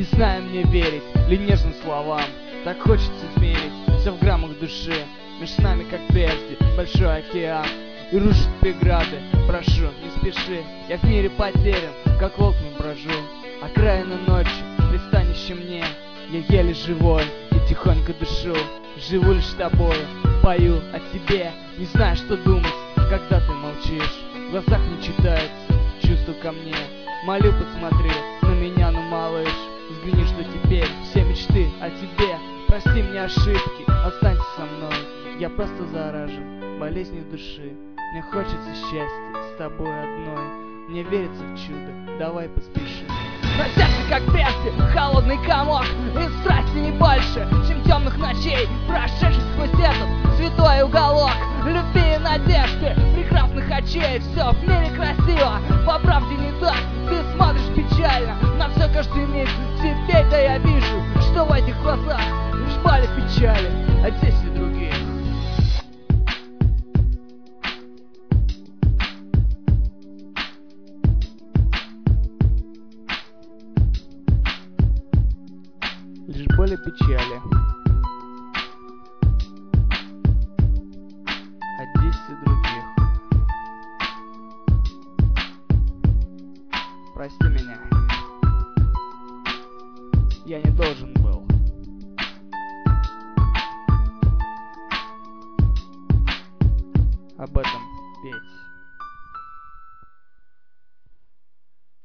Не знаю, мне верить ли нежным словам. Так хочется измерить все в граммах души. Между нами, как прежде, большой океан и рушит преграды. Прошу, не спеши, я в мире потерян, как волк брожу. Окраина ночи, пристанище мне. Я еле живой и тихонько дышу. Живу лишь тобою, пою о тебе. Не знаю, что думать, когда ты молчишь. В глазах не читается чувство ко мне. Молю, посмотри на меня, ну малыш. Взгляни, что теперь все мечты о тебе. Прости мне ошибки, останься со мной. Я просто заражен болезнью души. Мне хочется счастья с тобой одной. Мне верится в чудо, давай поспешим. На сердце, как прежде, холодный комок, и страсти не больше, чем темных ночей, прошедших сквозь этот святой уголок любви и надежды, прекрасных очей. Все в мире красиво, по правде не так. Ты смотришь печально на все каждый миг. Теперь-то я вижу, что в этих глазах лишь боли печали от действий других. Лишь боли печали от действий других. Прости меня, я не должен был. Об этом петь.